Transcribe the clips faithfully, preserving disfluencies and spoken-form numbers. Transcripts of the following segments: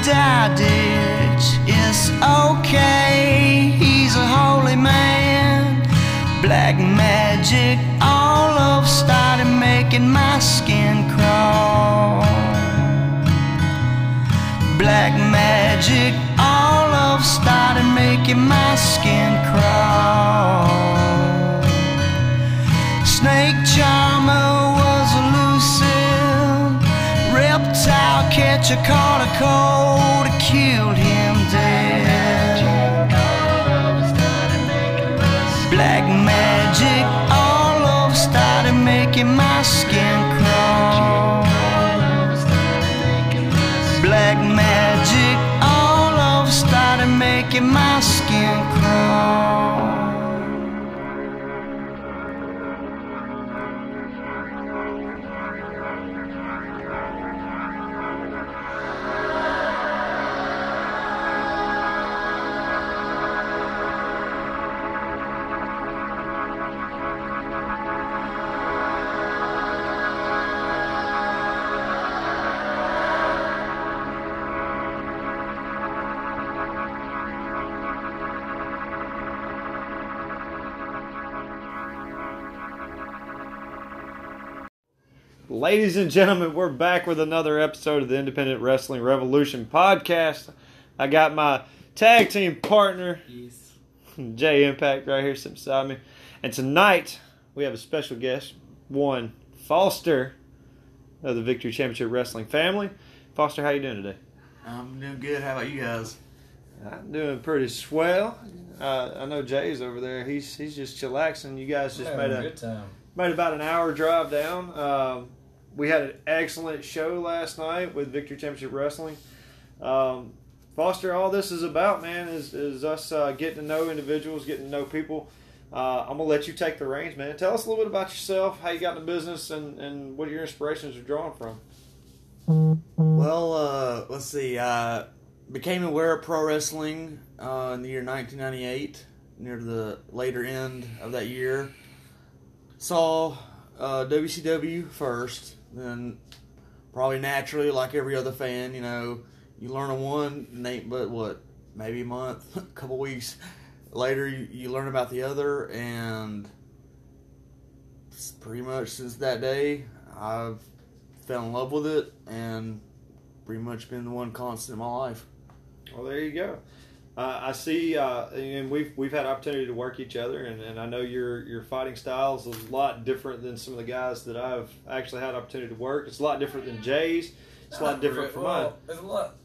die ditch, it's okay, he's a holy man. Black magic all of started making my skin crawl. Black magic all of started making my skin crawl. Snake charmer was elusive, reptile catcher caught a cold, it killed him dead. Black magic all of started making my skin crawl. Black magic all of started making my skin crawl. Ladies and gentlemen, we're back with another episode of the Independent Wrestling Revolution podcast. I got my tag team partner, Yes. Jay Impact, right here sitting beside me. And tonight, we have a special guest, one Foster of the Victory Championship Wrestling family. Foster, how you doing today? I'm doing good. How about you guys? I'm doing pretty swell. Uh, I know Jay's over there. He's he's just chillaxing. You guys just made a good time. made about an hour drive down. Um, we had an excellent show last night with Victory Championship Wrestling. Um, Foster, all this is about, man, is, is us uh, getting to know individuals, getting to know people. Uh, I'm going to let you take the reins, man. Tell us a little bit about yourself, how you got in the business, and, and what your inspirations are drawn from. Well, uh, let's see. I became aware of pro wrestling uh, in the year nineteen ninety-eight, near the later end of that year. Saw uh, W C W first, then probably naturally, like every other fan, you know, you learn of one, and ain't but what, maybe a month, a couple weeks later, you, you learn about the other, and pretty much since that day, I've fell in love with it, and pretty much been the one constant in my life. Well, there you go. Uh, I see, uh, and we've we've had opportunity to work each other, and, and I know your your fighting style is a lot different than some of the guys that I've actually had opportunity to work. It's a lot different than Jay's. It's a lot different from mine. Well, it's a lot.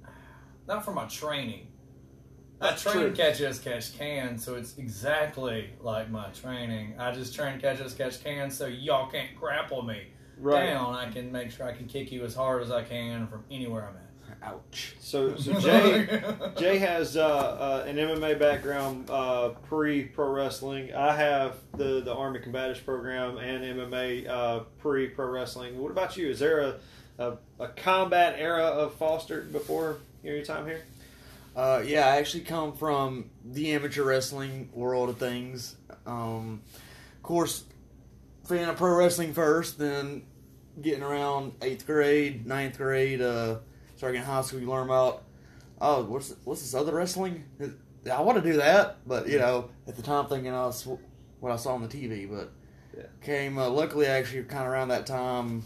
Not from my training. I That's train true. catch as catch can, so it's exactly like my training. I just train catch as catch can, so y'all can't grapple me Right. down. I can make sure I can kick you as hard as I can from anywhere I'm at. Ouch. So, so Jay Jay has uh, uh, an M M A background uh, pre-pro wrestling. I have the, the Army Combatives program and M M A uh, pre-pro wrestling. What about you? Is there a, a, a combat era of Foster before your time here? Uh, yeah, I actually come from the amateur wrestling world of things. Um, of course, fan of pro wrestling first, then getting around eighth grade, ninth grade, uh, starting in high school, you learn about, oh, what's what's this other wrestling? I want to do that, but, you know, at the time thinking I was what I saw on the T V, but Yeah. came, uh, luckily, actually, kind of around that time,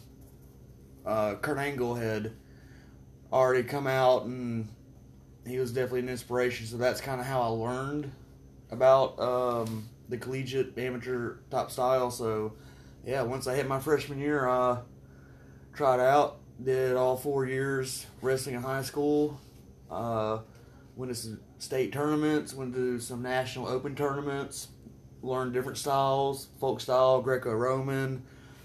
uh, Kurt Angle had already come out, and he was definitely an inspiration, so that's kind of how I learned about um, the collegiate amateur type style. So, yeah, once I hit my freshman year, I tried out, did all four years wrestling in high school, uh, went to some state tournaments, went to some national open tournaments, learned different styles, folk style, Greco-Roman.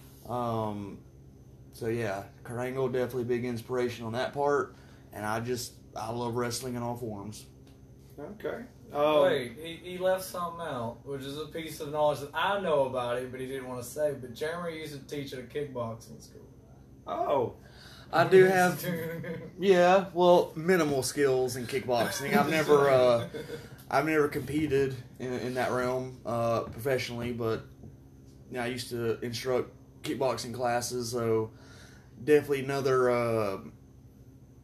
Um, so, yeah, Kurt Angle, definitely a big inspiration on that part, and I just... I love wrestling in all forms. Okay. Um, Wait, he, he left something out, which is a piece of knowledge that I know about it, but he didn't want to say. But Jeremy used to teach at a kickboxing school. Oh. I do have, yeah, well, minimal skills in kickboxing. I've never, uh, I've never competed in, in that realm uh, professionally, but you know, I used to instruct kickboxing classes, so definitely another uh,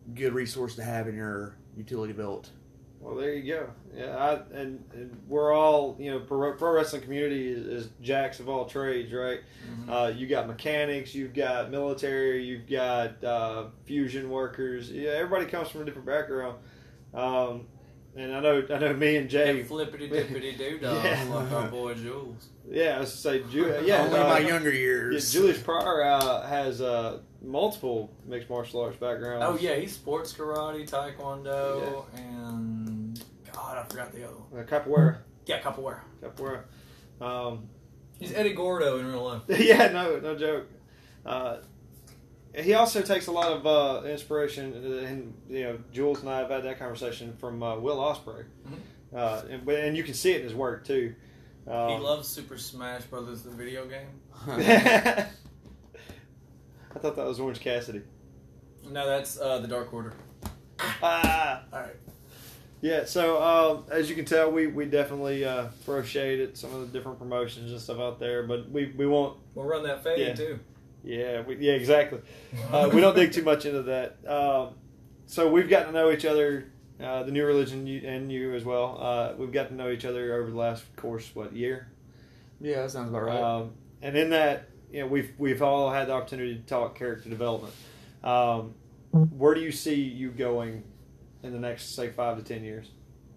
good resource to have in your utility belt. Well, there you go. Yeah, I, and, and we're all, you know, pro, pro wrestling community is, is jacks of all trades, right? Mm-hmm. Uh, you got mechanics, you've got military, you've got uh, fusion workers. Yeah, everybody comes from a different background. Um, and I know, I know, me and Jay. Flippity dippity doo dah, Yeah. like our boy Jules. Yeah, I was to say, Ju- yeah, Only uh, my younger yeah, years. Julius Pryor uh, has uh, multiple mixed martial arts backgrounds. Oh yeah, he's sports karate, taekwondo, and God, I forgot the other one. uh, capoeira, Yeah, capoeira. capoeira. Um, He's Eddie Gordo in real life. yeah, no, no joke. Uh, he also takes a lot of uh, inspiration, and you know, Jules and I have had that conversation from uh, Will Ospreay, Mhm. uh, and, and you can see it in his work too. Um, He loves Super Smash Brothers, the video game. I thought that was Orange Cassidy. No, that's uh, the Dark Order. Ah, All right. yeah. So um, as you can tell, we we definitely uh, throw shade at some of the different promotions and stuff out there, but we we won't. We'll run that fade Yeah. too. Yeah, we, yeah, exactly. Uh, we don't dig too much into that. Um, so we've gotten to know each other, uh, the New Religion you, and you as well. Uh, we've gotten to know each other over the last course, what year? Yeah, that sounds about right. Um, and in that, you know, we've we've all had the opportunity to talk character development. Um, where do you see you going in the next, say, five to ten years?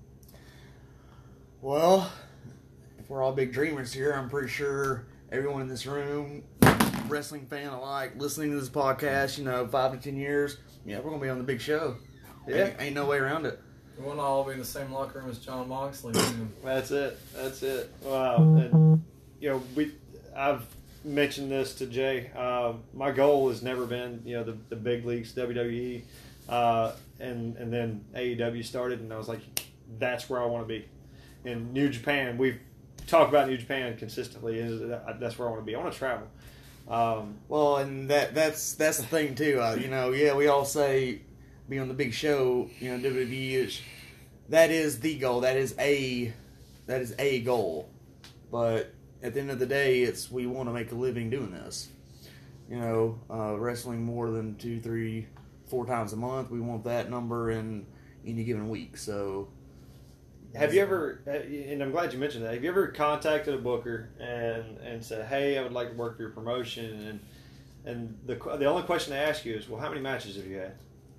Well, if we're all big dreamers here, I'm pretty sure everyone in this room, wrestling fan alike, listening to this podcast, you know, five to ten years, yeah, we're gonna be on the big show. Yeah. ain't, ain't no way around it. We won't all be in the same locker room as John Moxley. soon. That's it. That's it. Wow. And you know, we I've mentioned this to Jay. Uh, my goal has never been, you know, the, the big leagues, W W E, uh, and and then A E W started, and I was like, that's where I want to be. In New Japan, we've talked about New Japan consistently. Is that's where I want to be. I want to travel. Um, Well, and that that's that's the thing too. Uh, you know, yeah, we all say be on the big show. You know, W W E is that is the goal. That is a that is a goal. But at the end of the day, it's we want to make a living doing this. You know, uh, wrestling more than two, three, four times a month. We want that number in any given week. So, have you ever? And I'm glad you mentioned that. Have you ever contacted a booker and and said, "Hey, I would like to work for your promotion," and and the the only question they ask you is, "Well, how many matches have you had?"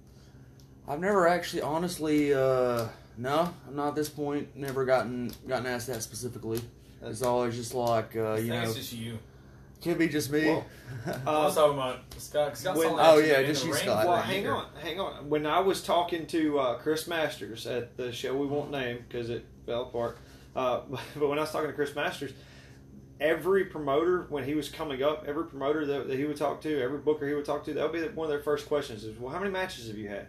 I've never actually, honestly, uh, no, I'm not at this point. Never gotten gotten asked that specifically. It's always just like, uh, I you think know, it's just you. could be just me. Well, I was talking about Scott. Scott's when- on oh, that yeah, in just the you, ring. Scott. Well, right hang here. on, hang on. When I was talking to uh, Chris Masters at the show we won't name because it fell apart, uh, but when I was talking to Chris Masters, every promoter, when he was coming up, every promoter that, that he would talk to, every booker he would talk to, that would be one of their first questions is, well, how many matches have you had?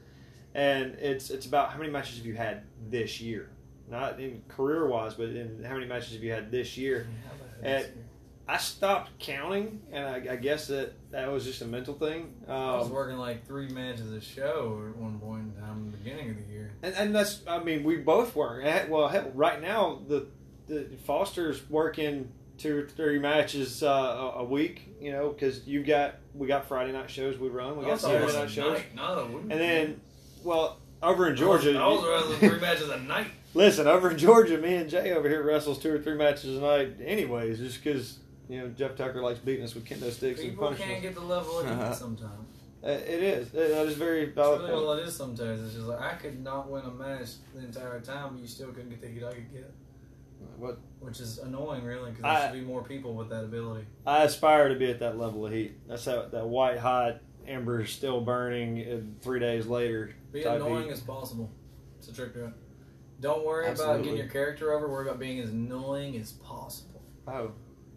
And it's it's about how many matches have you had this year? Not in career-wise, but in how many matches have you had this year? And I stopped counting, and I, I guess that that was just a mental thing. Um, I was working like three matches a show at one point in time in the beginning of the year. And, and that's, I mean, we both were. Eh, Well, hell, right now, the, the Foster's working two or three matches uh, a, a week, you know, because you've got, we got Friday night shows we run, we got Also, Saturday it was night a shows. night. No, it wouldn't And be. then, well, over in Georgia, I was, I was wrestling three matches a night. listen, over in Georgia, me and Jay over here wrestles two or three matches a night anyways, just because, you know, Jeff Tucker likes beating us with kendo sticks and People punishing can't us. get the level of it sometimes. Uh, It is. That is very That's valid really point. all it is sometimes. It's just like, I could not win a match the entire time, but you still couldn't get the heat I could get. What? Which is annoying, really, because I- there should be more people with that ability. I aspire to be at that level of heat. That's how that white hot embers still burning and three days later. Be type annoying heat. as possible. It's a trick to it. Don't worry about Absolutely. getting your character over. Worry about being as annoying as possible. Oh.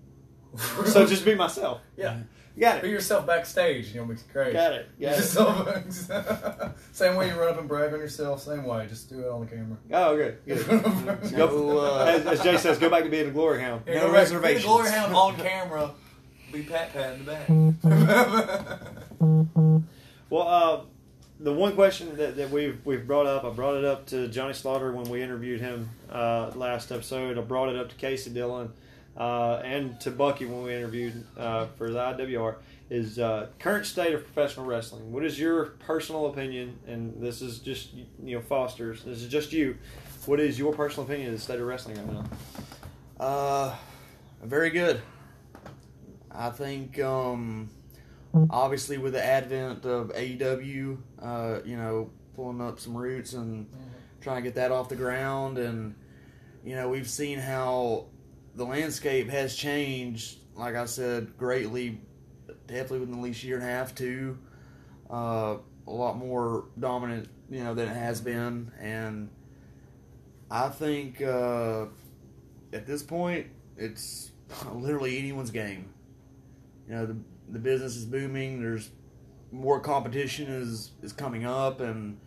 So just be myself. yeah, Got be it. yourself backstage. You'll be great. Got it. Got it. Yourself- same way you run up and brag on yourself. Same way. Just do it on the camera. Oh, good. Good. No, uh, As, as Jay says, go back to being a glory hound. Yeah, No go back- be reservations. the glory hound on camera. Be pat pat in the back. Well, uh, the one question that, that we've we've brought up, I brought it up to Johnny Slaughter when we interviewed him uh, last episode. I brought it up to Casey Dillon uh, and to Bucky when we interviewed uh, for the I W R. is uh, current state of professional wrestling. What is your personal opinion? And this is just, you know, Foster's. This is just you. What is your personal opinion of the state of wrestling right now? Uh, very good. I think, um, obviously, with the advent of A E W, uh, you know, pulling up some roots and trying to get that off the ground, and you know, we've seen how the landscape has changed. Like I said, greatly, definitely within at least a year and a half, two. Uh, a lot more dominant, you know, than it has been, and I think uh, at this point, it's literally anyone's game. You know, the the business is booming. There's more competition is is coming up, and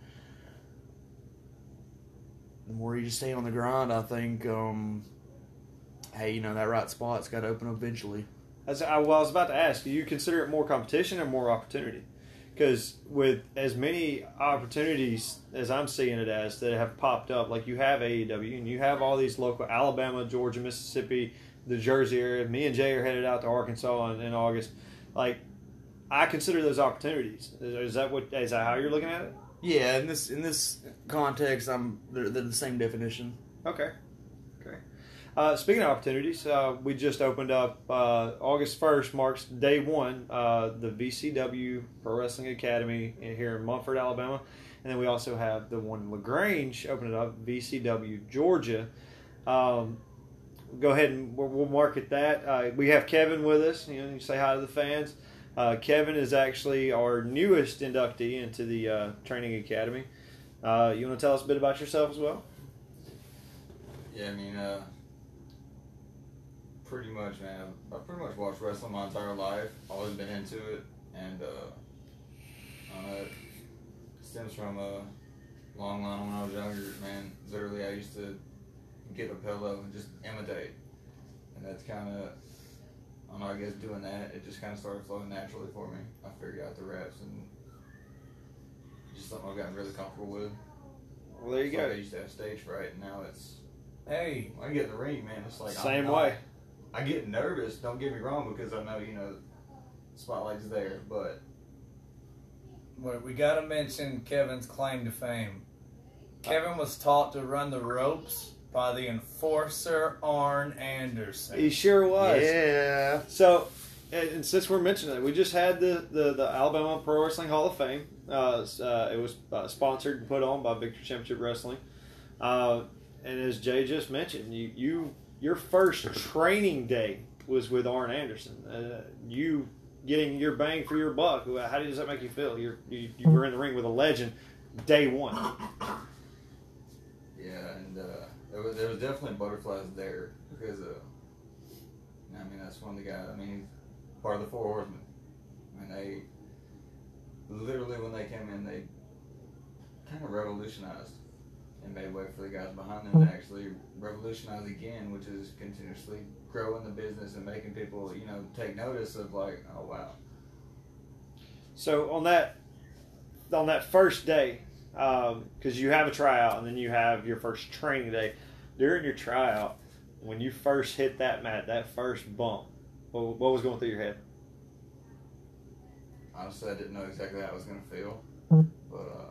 the more you just stay on the grind, I think, um, hey, you know, that right spot's got to open up eventually. As I, well, I was about to ask, do you consider it more competition or more opportunity? Because with as many opportunities as I'm seeing it as that have popped up, like you have A E W and you have all these local Alabama, Georgia, Mississippi, the Jersey area. Me and Jay are headed out to Arkansas in, in August. Like, I consider those opportunities. Is, is that what? Is that how you're looking at it? Yeah, in this in this context, I'm they're, they're the same definition. Okay. Okay. Uh, speaking of opportunities, uh, we just opened up uh, August first marks day one, uh, the V C W Pro Wrestling Academy in, here in Munford, Alabama. And then we also have the one in LaGrange opening up, V C W Georgia. Um, go ahead and we'll, we'll market that. Uh, we have Kevin with us. You know, you say hi to the fans. Uh, Kevin is actually our newest inductee into the uh, training academy. Uh, you want to tell us a bit about yourself as well? Yeah, I mean, uh, pretty much, man. I pretty much watched wrestling my entire life. Always been into it, and uh, uh, it stems from a long line when I was younger. Man, literally, I used to get a pillow and just imitate, and that's kind of, I don't know. I guess doing that, it just kind of started flowing naturally for me. I figured out the reps and just something I've gotten really comfortable with. Well, there you It's go. like I used to have stage fright, and now it's. Hey, When I get in the ring, man, it's like Same I'm not, way. I get nervous. Don't get me wrong, because I know you know, spotlight's there, but but we got to mention Kevin's claim to fame. Kevin was taught to run the ropes by the enforcer Arn Anderson. He sure was. Yeah. So, and, and since we're mentioning it, we just had the, the, the Alabama Pro Wrestling Hall of Fame. Uh, uh, it was uh, sponsored and put on by Victory Championship Wrestling. Uh, and as Jay just mentioned, you, you your first training day was with Arn Anderson. Uh, you getting your bang for your buck. How does that make you feel? You're, you you were in the ring with a legend day one. yeah, and uh, there was there was definitely butterflies there because uh, I mean that's one of the guys. I mean, he's part of the Four Horsemen. I mean, they literally when they came in, they kind of revolutionized and made way for the guys behind them to actually revolutionize again, which is continuously growing the business and making people, you know, take notice of like, oh wow. So on that on that first day, because um, you have a tryout and then you have your first training day. During your tryout, when you first hit that mat, that first bump, what, what was going through your head? Honestly, I didn't know exactly how I was going to feel, but uh,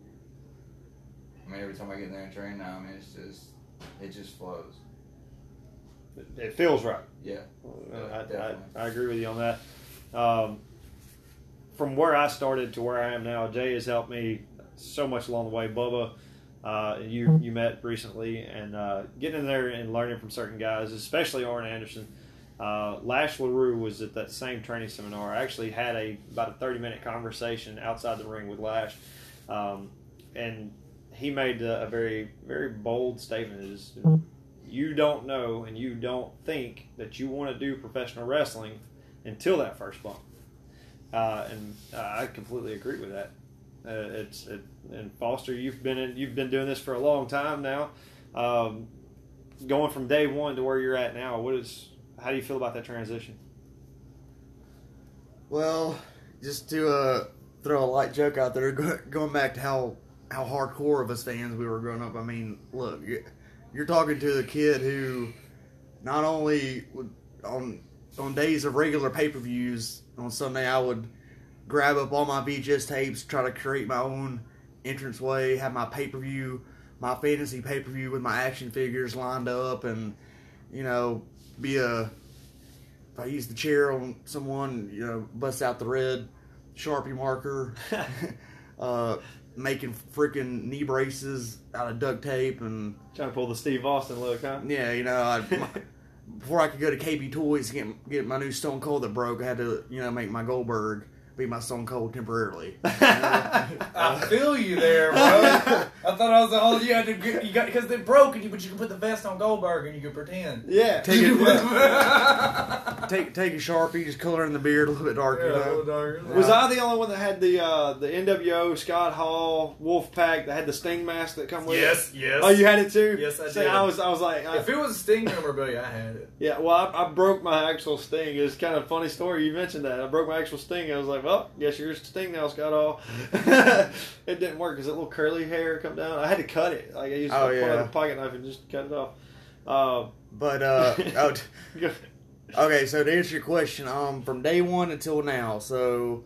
I mean, every time I get in there and train now, I mean, it's just, it just flows. It, it feels right. Yeah, I, I, definitely. I agree with you on that. Um, from where I started to where I am now, Jay has helped me so much along the way. Bubba, uh, you you met recently, and uh, getting in there and learning from certain guys, especially Arn Anderson. Uh, Lash LaRue was at that same training seminar. I actually had a about a thirty minute conversation outside the ring with Lash, um, and he made a, a very very bold statement: "Is you don't know and you don't think that you want to do professional wrestling until that first bump." Uh, and uh, I completely agree with that. Uh, it's it, and Foster, you've been in, you've been doing this for a long time now. Um, going from day one to where you're at now, what is how do you feel about that transition? Well, just to uh, throw a light joke out there, go, going back to how how hardcore of us fans we were growing up. I mean, look, you're, you're talking to the kid who not only would, on on days of regular pay-per-views on Sunday, I would grab up all my V H S tapes, try to create my own entranceway, have my pay-per-view, my fantasy pay-per-view with my action figures lined up, and, you know, be a, if I use the chair on someone, you know, bust out the red Sharpie marker, uh, making freaking knee braces out of duct tape, and Trying to pull the Steve Austin look, huh? yeah, you know, I, my, before I could go to K B Toys and get, get my new Stone Cold that broke, I had to, you know, make my Goldberg be my Stone Cold temporarily. You know? I feel you there, bro. I thought I was the whole you had to get, you got because they broke, and you but you can put the vest on Goldberg and you can pretend. Yeah. Take it, take take a Sharpie, just color in the beard a little bit darker. Yeah, you a know? little darker. Was I the only one that had the uh, the N W O, Scott Hall, Wolfpack that had the Sting mask that come with Yes, it? yes. Oh, you had it too? Yes, I See, did. I was, I was like, I, If it was a Sting memorabilia, I had it. yeah. Well, I, I broke my actual Sting. It's kind of a funny story. You mentioned that I broke my actual Sting. I was like, well, yes, yours Sting now, Scott Hall. It didn't work because that little curly hair come down. I had to cut it. Like I used Oh, a yeah. pocket knife and just cut it off. Uh, But uh, oh, t- go- okay. So to answer your question, um, from day one until now, so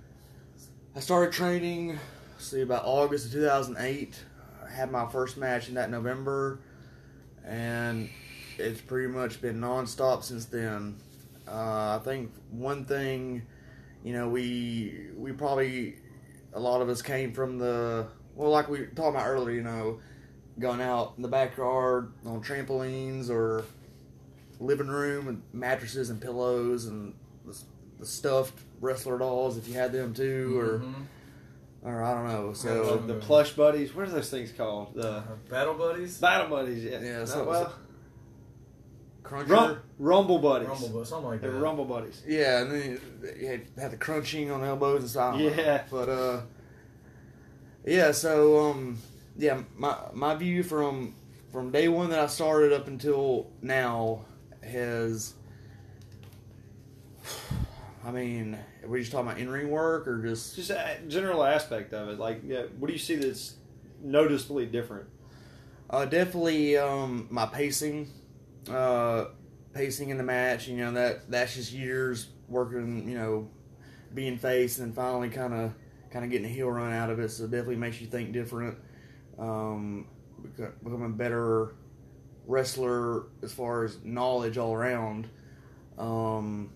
I started training. Let's see, about August of two thousand eight. I had my first match in that November, and it's pretty much been nonstop since then. Uh, I think one thing, you know, we we probably a lot of us came from the well, like we talked about earlier, you know, going out in the backyard on trampolines or living room and mattresses and pillows and the, the stuffed wrestler dolls if you had them too, or Mhm. or I don't know. the, So the plush buddies. What are those things called? The Uh, Battle Buddies? battle buddies. Yeah. Yeah, Not so- well. Cruncher. Rum, rumble buddies. Rumble Buddies, something like They that. were rumble buddies. Yeah, and then you had, had the crunching on elbows and stuff. Yeah. But uh, yeah. So um, yeah, my my view from from day one that I started up until now has, I mean, are we just talking about in ring work or just? Just a general aspect of it. Like, yeah, what do you see that's noticeably different? Uh, definitely um, my pacing, uh, pacing in the match. You know that that's just years working. You know, being face and then finally kind of kind of getting a heel run out of it. So it definitely makes you think different. Um, beco- becoming a better wrestler as far as knowledge all around. Um,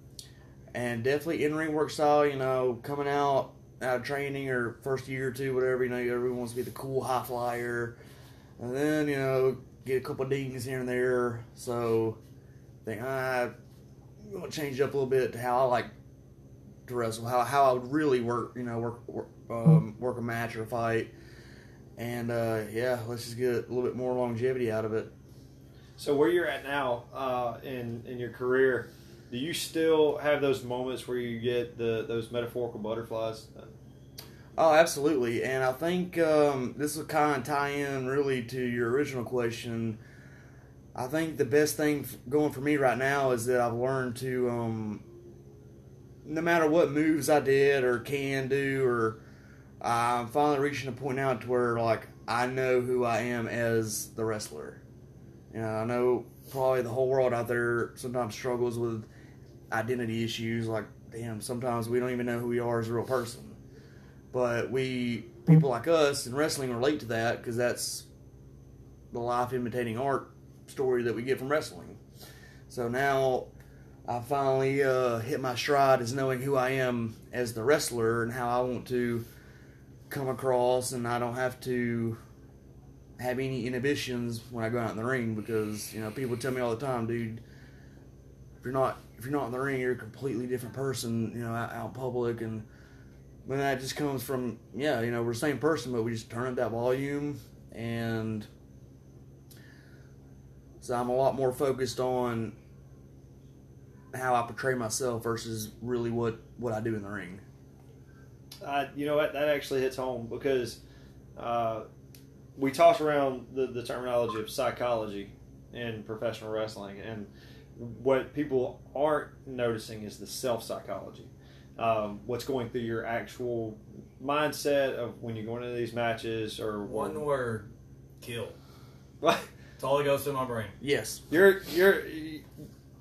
and definitely in ring work style. You know, coming out out of training or first year or two, whatever. You know, everyone wants to be the cool high flyer. And then, you know, get a couple of dings here and there. So, think, ah, I'm going to change it up a little bit to how I like to wrestle, how how I would really work, you know, work work, um, work a match or a fight. And, uh, yeah, let's just get a little bit more longevity out of it. So where you're at now uh, in in your career, do you still have those moments where you get the those metaphorical butterflies? Oh, absolutely. And I think um, this will kind of tie in really to your original question. I think the best thing f- going for me right now is that I've learned to, um, no matter what moves I did or can do, or I'm finally reaching a point now to where, like, I know who I am as the wrestler. You know, I know probably the whole world out there sometimes struggles with identity issues. Like, damn, sometimes we don't even know who we are as a real person. But we, people like us in wrestling relate to that because that's the life imitating art story that we get from wrestling. So now I finally uh, hit my stride as knowing who I am as the wrestler and how I want to come across, and I don't have to have any inhibitions when I go out in the ring because, you know, people tell me all the time, dude, if you're not if you're not in the ring, you're a completely different person, you know, out, out in public. And when that just comes from, yeah, you know, we're the same person, but we just turn up that volume. And so I'm a lot more focused on how I portray myself versus really what, what I do in the ring. Uh, you know what? That actually hits home because uh, we toss around the, the terminology of psychology in professional wrestling, and what people aren't noticing is the self-psychology. Um, what's going through your actual mindset of when you're going into these matches, or One word, kill. What? That's all that goes through my brain. Yes. You're you're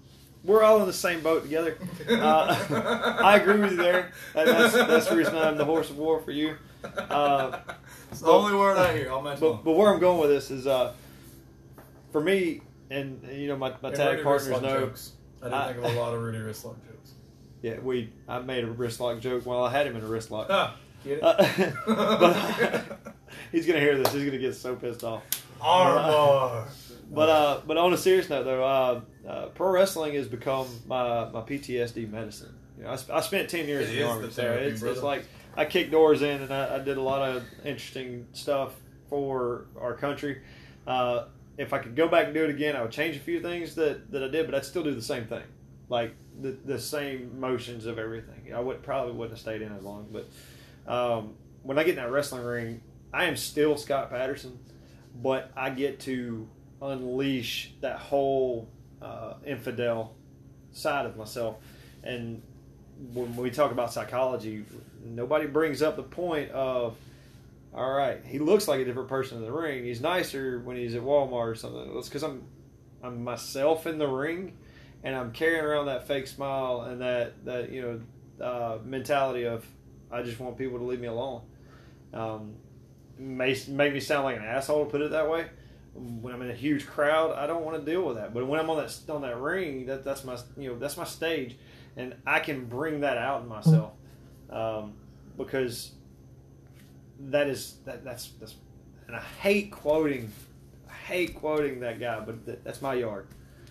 we're all in the same boat together. Uh, I agree with you there. That, that's that's the reason I'm the horse of war for you. Uh, It's the only word I hear. I'll mention but, but where I'm going with this is, uh, for me, and you know my, my tag partners know. Jokes. I didn't I- think of a lot of Rudy Wristlock jokes. Yeah, we. I made a wrist lock joke while I had him in a wrist lock. Ah, get it? Uh, but he's gonna hear this. He's gonna get so pissed off. Armbar. But uh, but on a serious note, though, uh, uh, pro wrestling has become my, my P T S D medicine. You know, I, sp- I spent ten years It in the is army, the so therapy, it's, it's brother. like I kicked doors in, and I, I did a lot of interesting stuff for our country. Uh, if I could go back and do it again, I would change a few things that, that I did, but I'd still do the same thing, like the the same motions of everything. I would probably wouldn't have stayed in as long, but um, when I get in that wrestling ring, I am still Scott Patterson, but I get to unleash that whole uh, infidel side of myself. And when we talk about psychology, nobody brings up the point of, all right, he looks like a different person in the ring. He's nicer when he's at Walmart or something. It's because I'm I'm myself in the ring, and I'm carrying around that fake smile and that that you know uh, mentality of I just want people to leave me alone. Um, may make me sound like an asshole to put it that way. When I'm in a huge crowd, I don't want to deal with that. But when I'm on that on that ring, that that's my you know that's my stage, and I can bring that out in myself um, because that is that that's that's. And I hate quoting, I hate quoting that guy, but th- that's my yard.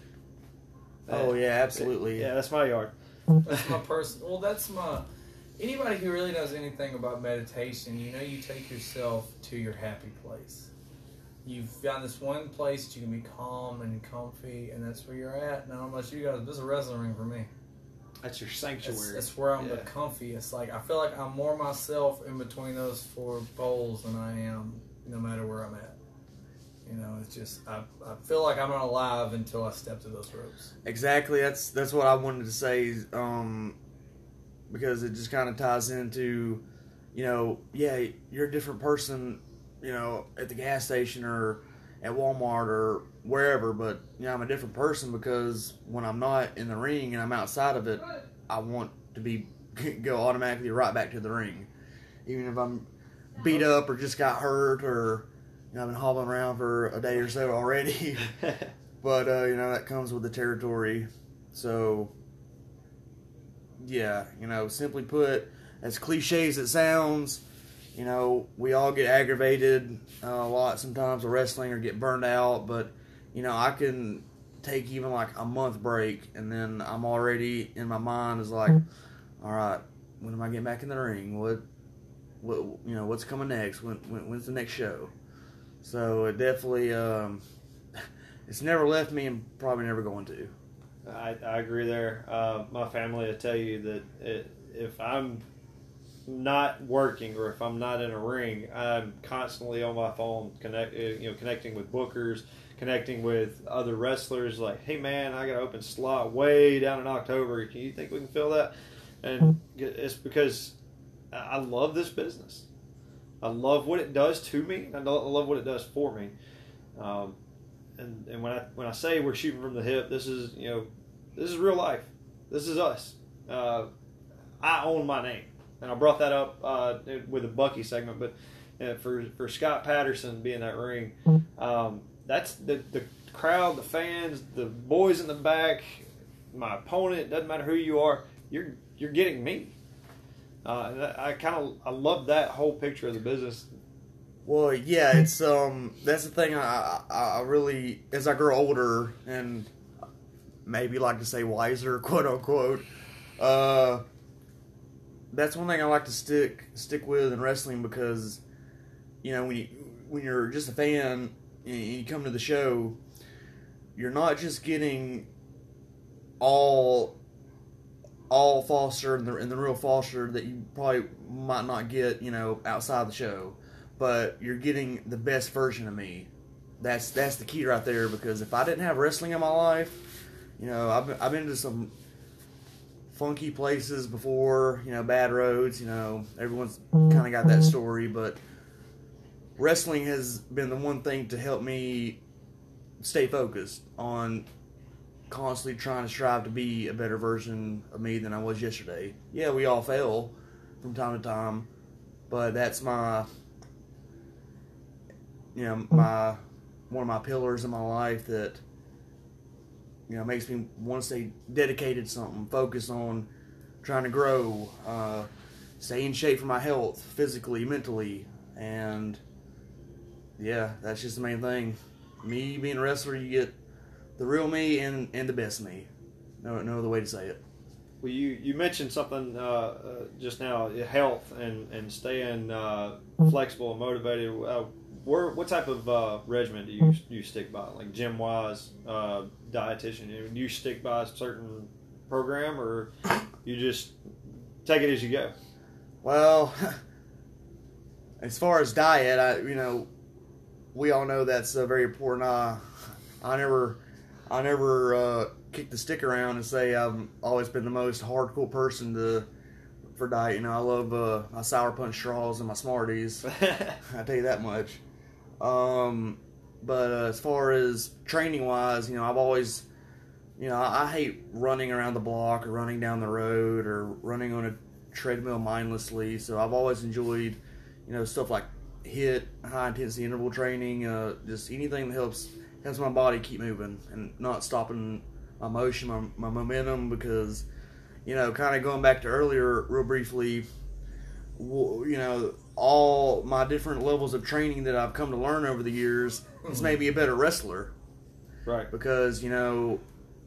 Oh yeah, absolutely. Yeah, that's my yard. That's my person. Well, that's my. Anybody who really knows anything about meditation, you know, you take yourself to your happy place. You've found this one place that you can be calm and comfy, and that's where you're at. Now, how much you guys? This is a wrestling ring for me. That's your That's, sanctuary. that's where I'm Yeah. the comfiest. Like I feel like I'm more myself in between those four poles than I am, no matter where I'm at. You know, it's just I, I feel like I'm not alive until I step to those ropes. Exactly. That's that's what I wanted to say. Um, because it just kind of ties into, you know, yeah, you're a different person, you know, at the gas station or at Walmart or wherever, but you know, I'm a different person because when I'm not in the ring and I'm outside of it, I want to be go automatically right back to the ring, even if I'm beat up or just got hurt or you know, I've been hobbling around for a day or so already. But, uh, you know, that comes with the territory. So, yeah, you know, simply put, as cliche as it sounds, you know, we all get aggravated uh, a lot sometimes with wrestling or get burned out. But, you know, I can take even like a month break and then I'm already in my mind is like, all right, when am I getting back in the ring? What, what you know, what's coming next? When, when when's the next show? So it definitely, um, it's never left me and probably never going to. I, I agree there. Uh, my family will tell you that it, if I'm not working or if I'm not in a ring, I'm constantly on my phone, connect, you know, connecting with bookers, connecting with other wrestlers. Like, hey man, I got an open slot way down in October. Can you think we can fill that? And it's because I love this business. I love what it does to me. I love what it does for me. Um, and and when I when I say we're shooting from the hip, this is you know this is real life. This is us. Uh, I own my name, and I brought that up uh, with the Bucky segment. But uh, for for Scott Patterson being that ring, um, that's the the crowd, the fans, the boys in the back, my opponent. Doesn't matter who you are. You're you're getting me. Uh, I kind of I love that whole picture of the business. Well, yeah, it's um that's the thing. I, I I really as I grow older and maybe like to say wiser, quote unquote. Uh, that's one thing I like to stick stick with in wrestling because you know when you when you're just a fan and you come to the show, you're not just getting all. all Foster and the, and the real Foster that you probably might not get, you know, outside the show. But you're getting the best version of me. That's that's the key right there because if I didn't have wrestling in my life, you know, I've been, I've been to some funky places before, you know, bad roads, you know, everyone's kind of got that story. But wrestling has been the one thing to help me stay focused on constantly trying to strive to be a better version of me than I was yesterday. Yeah, we all fail from time to time, but that's my, you know, my one of my pillars in my life that, you know, makes me want to stay dedicated to something, focus on trying to grow, uh, stay in shape for my health, physically, mentally, and yeah, that's just the main thing. Me being a wrestler, you get the real me and, and the best me. No, no other way to say it. Well, you, you mentioned something uh, uh, just now, health and and staying uh, flexible and motivated. Uh, where, what type of uh, regimen do you you stick by, like gym wise, uh, dietitian? Do you stick by a certain program, or you just take it as you go? Well, as far as diet, I you know, we all know that's uh, very important. Uh, I never, I never uh, kick the stick around and say I've always been the most hardcore person to for diet. You know, I love uh, my Sour Punch straws and my Smarties. I tell you that much. Um, but uh, as far as training wise, you know, I've always, you know, I, I hate running around the block or running down the road or running on a treadmill mindlessly. So I've always enjoyed, you know, stuff like HIIT, high intensity interval training, uh, just anything that helps helps my body keep moving and not stopping my motion, my, my momentum. Because, you know, kind of going back to earlier, real briefly, you know, all my different levels of training that I've come to learn over the years has made me a better wrestler. Right. Because, you know,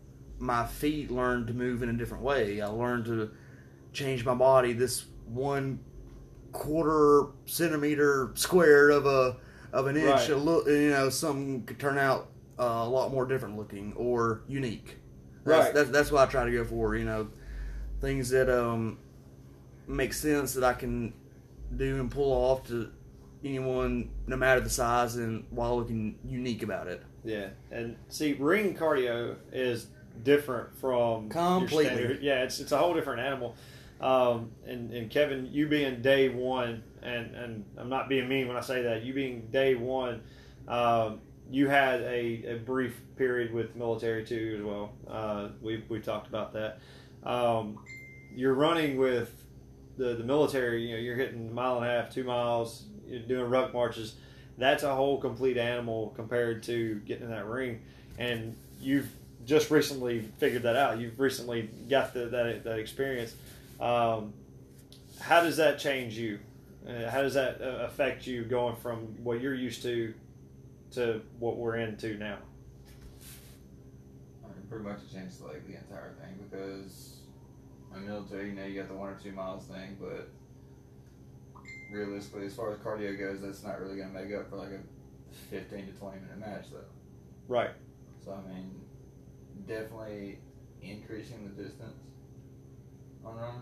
my feet learned to move in a different way. I learned to change my body this one quarter centimeter square of a of an inch. Right. A look, you know, some could turn out uh, a lot more different looking or unique. That's, Right. That's, that's what I try to go for. You know, things that um make sense that I can do and pull off to anyone, no matter the size, and while looking unique about it. Yeah, and see, ring cardio is different from your Completely. standard- yeah, it's it's a whole different animal. Um, and, and Kevin, you being day one, and, and I'm not being mean when I say that, you being day one, um, you had a, a brief period with military too as well. Uh, we we talked about that. Um, you're running with the the military. You know, you're hitting a mile and a half, two miles. You're doing ruck marches. That's a whole complete animal compared to getting in that ring. And you've just recently figured that out. You've recently got the, that that experience. Um, how does that change you? Uh, how does that uh, affect you going from what you're used to to what we're into now? I mean, pretty much it changed like the entire thing, because my military, you know, you got the one or two miles thing, but realistically, as far as cardio goes, that's not really going to make up for like a fifteen to twenty minute match, though. Right. So I mean, definitely increasing the distance on running.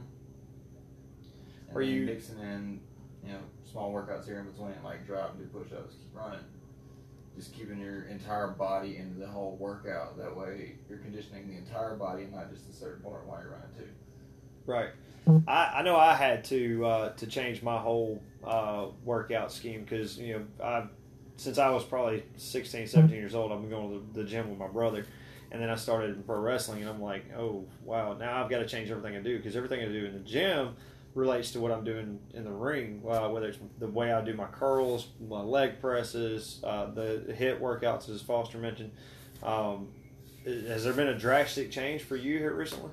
And Are then you- mixing in, you know, small workouts here in between, like drop and do push-ups, keep running. Just keeping your entire body into the whole workout. That way, you're conditioning the entire body, and not just a certain part while you're running too. Right. I, I know I had to uh, to change my whole uh, workout scheme because, you know, I since I was probably sixteen, seventeen years old, I've been going to the, the gym with my brother. And then I started in pro wrestling, and I'm like, oh, wow, now I've got to change everything I do, because everything I do in the gym relates to what I'm doing in the ring, uh, whether it's the way I do my curls, my leg presses, uh, the HIIT workouts, as Foster mentioned. Um, has there been a drastic change for you here recently?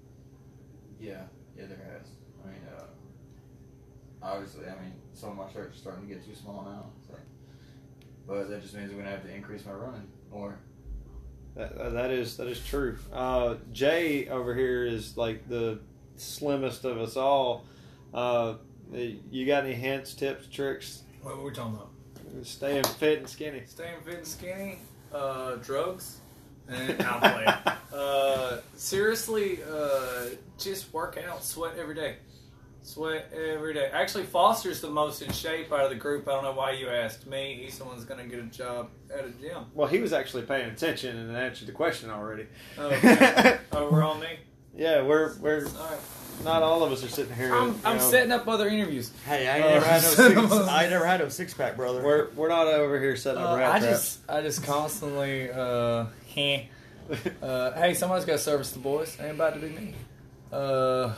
Yeah, yeah, there has. I mean, uh, obviously, I mean, some of my shirts are starting to get too small now, so. But that just means I'm gonna have to increase my running more. That, that is that is true. Uh, Jay over here is like the slimmest of us all. Uh, you got any hints, tips, tricks? What were we talking about? Staying fit and skinny. Staying fit and skinny, uh, drugs, and outplay. uh, seriously, uh, just work out, sweat every day. Sweat every day. Actually, Foster's the most in shape out of the group. I don't know why you asked me. He's the one's going to get a job at a gym. Well, he was actually paying attention and answered the question already. Oh, okay. Oh, we're on me? Yeah, we're we're All right. not all of us are sitting here. I'm, you I'm know, setting up other interviews. Hey, I ain't Uh, never had no six. I ain't never had no six pack, brother. We're we're not over here setting up Uh, rat I traps. just I just constantly uh, heh, Uh, hey, somebody's got to service the boys. Ain't about to be me. Uh,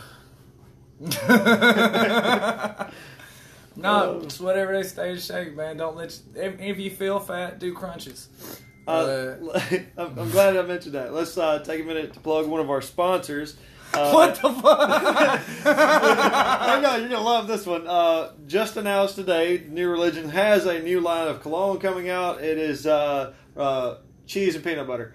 no, just whatever they stay to shake, man. Don't let you, if, if you feel fat, do crunches. Uh, Uh, I'm, I'm glad I mentioned that. Let's uh, take a minute to plug one of our sponsors. Uh, what the fuck? I know you're gonna love this one. Uh, just announced today, New Religion has a new line of cologne coming out. It is uh, uh, cheese and peanut butter.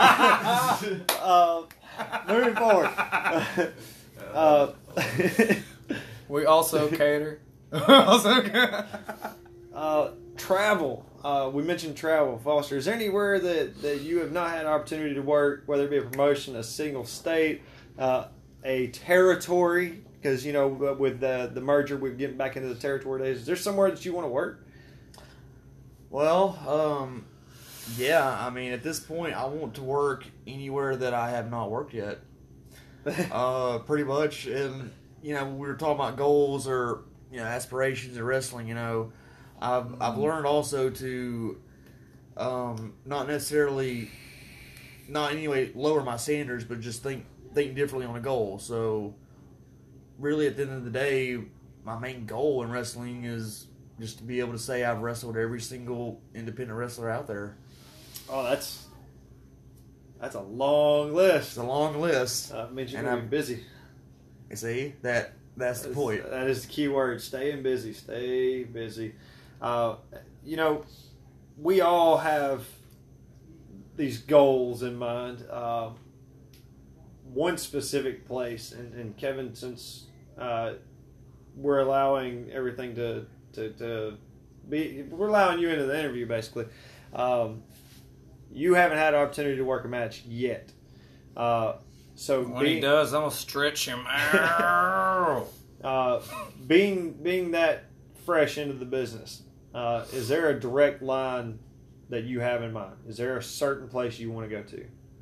uh, moving forward, uh, We also cater. also uh, travel. Uh, we mentioned travel, Foster. Is there anywhere that, that you have not had an opportunity to work, whether it be a promotion, a single state, uh, a territory? Because, you know, with the, the merger, we're getting back into the territory days. Is there somewhere that you want to work? Well, um, yeah, I mean, at this point, I want to work anywhere that I have not worked yet. uh, pretty much. And, you know, we were talking about goals or, you know, aspirations in wrestling, you know. I've, I've learned also to um, not necessarily, not anyway lower my standards, but just think think differently on a goal. So, really, at the end of the day, my main goal in wrestling is just to be able to say I've wrestled every single independent wrestler out there. Oh, that's that's a long list. It's a long list. Uh, means you're And going to be I'm- busy. You see, that that's the That is- point. That is the key word. Staying busy. Stay busy. Uh, you know, we all have these goals in mind. Uh, one specific place, and, and Kevin, since uh, we're allowing everything to, to, to be, we're allowing you into the interview, basically. Um, you haven't had an opportunity to work a match yet. Uh, so when being, he does, I'm gonna stretch him out. uh, being being that fresh into the business, uh, is there a direct line that you have in mind? Is there a certain place you want to go to?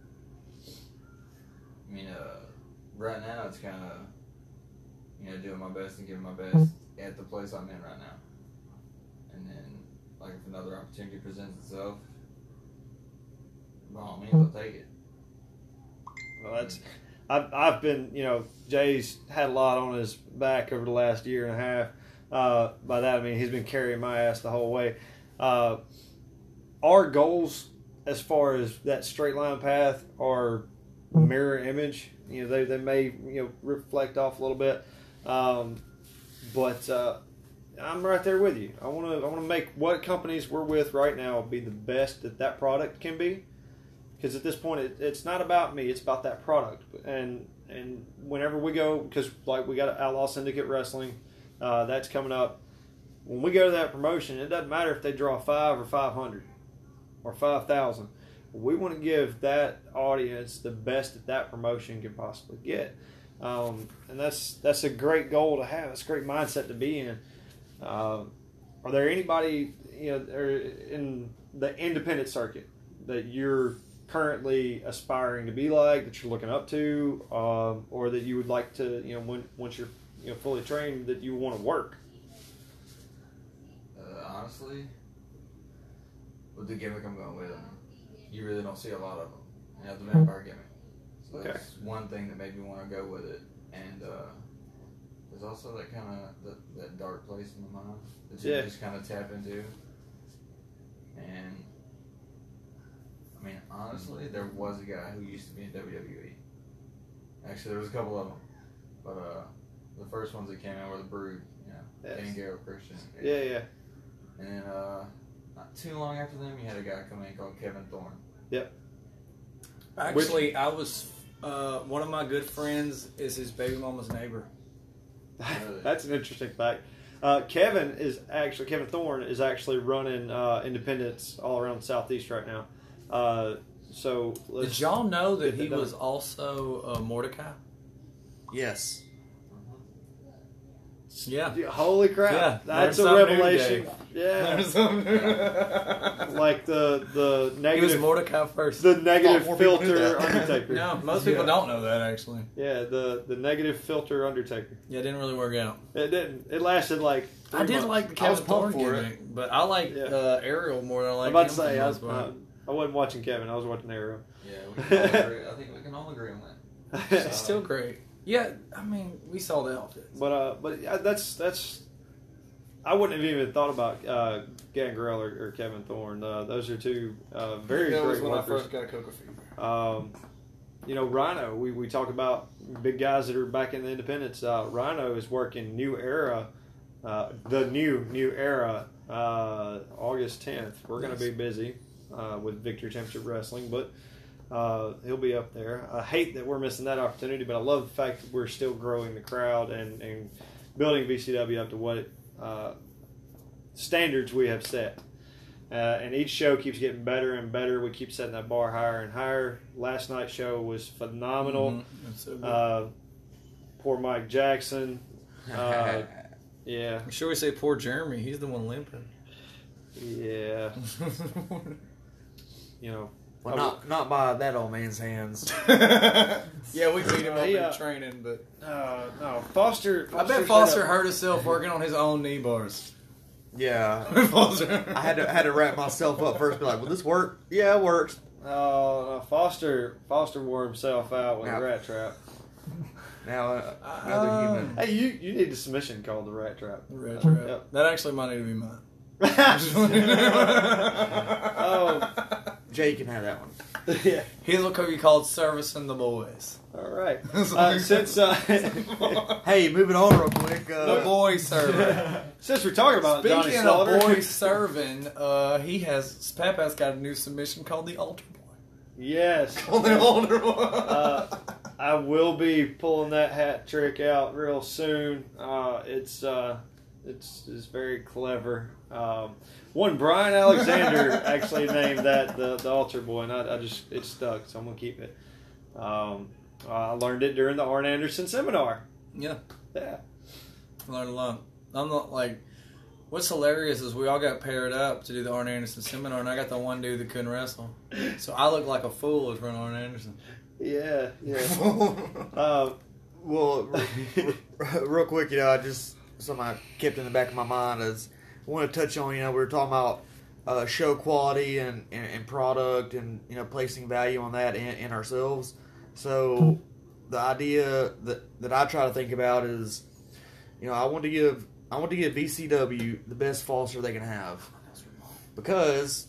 I mean, uh, right now it's kind of, you know, doing my best and giving my best at the place I'm in right now. And then, like, if another opportunity presents itself, by all means, I'll take it. Well, that's I've I've been, you know, Jay's had a lot on his back over the last year and a half. Uh, by that I mean he's been carrying my ass the whole way. Uh, our goals, as far as that straight line path, are mirror image. You know, they they may you know reflect off a little bit, um, but uh, I'm right there with you. I want to I want to make what companies we're with right now be the best that that product can be. Because at this point, it, it's not about me; it's about that product. And and whenever we go, because like we got Outlaw Syndicate Wrestling, uh, that's coming up. When we go to that promotion, it doesn't matter if they draw five or five hundred or five thousand. We want to give that audience the best that that promotion can possibly get, um, and that's that's a great goal to have. It's a great mindset to be in. Uh, are there anybody you know or in the independent circuit that you're currently aspiring to be like, that you're looking up to, um, or that you would like to, you know, when, once you're you know fully trained, that you want to work? Uh, honestly, with the gimmick I'm going with, you really don't see a lot of them. You know, the vampire gimmick. So Okay. that's one thing that made me want to go with it. And uh, there's also that kind of that, that dark place in the mind that you Yeah. just kind of tap into. And I mean, honestly, there was a guy who used to be in W W E. Actually, there was a couple of them, but uh, the first ones that came out were the Brood, you know, Yes. Gangrel, Christian. Yeah, yeah. And then uh, not too long after them, you had a guy come in called Kevin Thorne. Actually, I was uh, one of my good friends is his baby mama's neighbor. Really? That's an interesting fact. Uh, Kevin is actually Kevin Thorne is actually running uh, independents all around the Southeast right now. Uh, so let's, Did y'all know that get he that was done. also uh, Mordecai? Yes. Yeah. Yeah, holy crap! Yeah, That's learn a something new revelation. today. Yeah, like the the He was negative Mordecai first. the negative Thought more people knew filter that. Undertaker. No, most people Yeah. don't know that actually. Yeah, the the negative filter Undertaker. Yeah, it didn't really work out. It didn't. It lasted like. Three I did months. like the I was Kevin Thorne pumped for it. gimmick, but I like Yeah. uh, Ariel more than I like I'm about him to for say, the I, most part. uh, I wasn't watching Kevin. I was watching Arrow. Yeah, we can all agree. I think we can all agree on that. It's still great. Yeah, I mean, we saw the outfits. But uh, but yeah, that's that's. I wouldn't have even thought about uh, Gangrel or, or Kevin Thorne. Uh, those are two uh, very that was great when workers. I first got Coca Fever. Um, you know, Rhino. We we talk about big guys that are back in the independents. Uh, Rhino is working New Era, uh, the new New Era, uh, August tenth. We're going to be busy uh, with Victory Championship Wrestling, but uh, he'll be up there. I hate that we're missing that opportunity, but I love the fact that we're still growing the crowd and, and building V C W up to what it, uh, standards we have set. Uh, and each show keeps getting better and better. We keep setting that bar higher and higher. Last night's show was phenomenal. Mm-hmm. That's so good. Uh, poor Mike Jackson. Uh, yeah. I'm sure we say poor Jeremy. He's the one limping. Yeah. You know. Well, not not by that old man's hands. Yeah, we beat him up Yeah. in training, but Uh, no, Foster. I bet said Foster up- hurt himself working on his own knee bars. Yeah, Foster. I had to had to wrap myself up first. Be like, will this work? Yeah, it works. Oh, no, Foster. Foster wore himself out with Now- a rat trap. Now uh, another Um, human. Hey, you you need a submission called the rat trap. Red trap. Yep. That actually might need to be mine. Oh, Jay can have that one. yeah. Here's what could be called servicing the boys. All right. Uh, since uh, Hey, moving on real quick. The Uh, boy serving. since we're talking about Johnny Speaking Slaughter, of boy serving, uh, he has Papa's got a new submission called the Altar Boy. yes, the Altar Boy. uh, I will be pulling that hat trick out real soon. Uh, it's uh, it's it's very clever. Um, one Brian Alexander actually named that the the Altar Boy, and I, I just it stuck, so I'm gonna keep it. Um, I learned it during the Arn Anderson seminar. Yeah, Yeah. I learned a lot. I'm not like. What's hilarious is we all got paired up to do the Arn Anderson seminar, and I got the one dude that couldn't wrestle. So I look like a fool as running Arn Anderson. Yeah, yeah. uh, well, r- r- real quick, you know, I just something I kept in the back of my mind is I want to touch on. You know, we were talking about uh, show quality and, and, and product, and you know, placing value on that in, in ourselves. So the idea that that I try to think about is, you know, I want to give I want to give V C W the best Foster they can have, because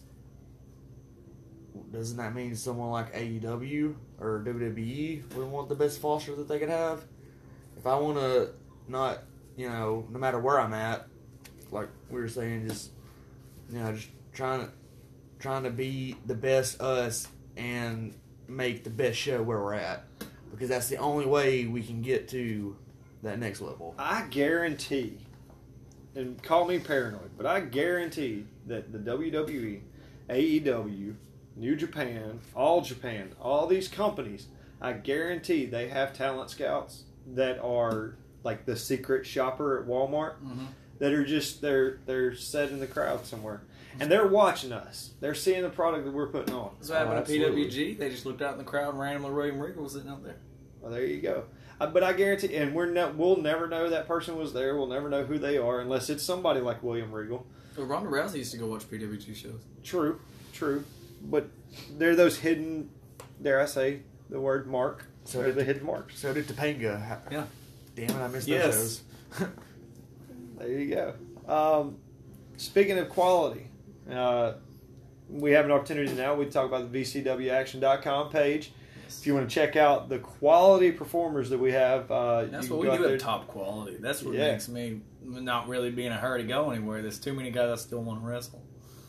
doesn't that mean someone like A E W or W W E would want the best Foster that they could have? If I want to not, you know, no matter where I'm at, like we were saying, just, you know, just trying to trying to be the best us and make the best show where we're at, because that's the only way we can get to that next level. I guarantee, and call me paranoid, but I guarantee that the W W E, A E W, New Japan, All Japan, all these companies, I guarantee they have talent scouts that are like the secret shopper at Walmart, Mm-hmm. that are just they're they're set in the crowd somewhere, and they're watching us. They're seeing the product that we're putting on. That's what happened Oh, at P W G. They just looked out in the crowd and randomly William Regal was sitting out there. Well, there you go. Uh, but I guarantee, and we're not, we'll never know that person was there. We'll never know who they are unless it's somebody like William Regal. Well, Ronda Rousey used to go watch P W G shows. True, true. But they're those hidden, dare I say the word mark. So they're did the hidden marks. So did Topanga. Yeah. Damn it, I missed Yes. those shows. There you go. Um, speaking of quality, uh, we have an opportunity now. We talk about the V C W action dot com page. If you want to check out the quality performers that we have, uh, That's you what can we go out do there. have top quality. That's what Yeah. makes me not really be in a hurry to go anywhere. There's too many guys that still want to wrestle.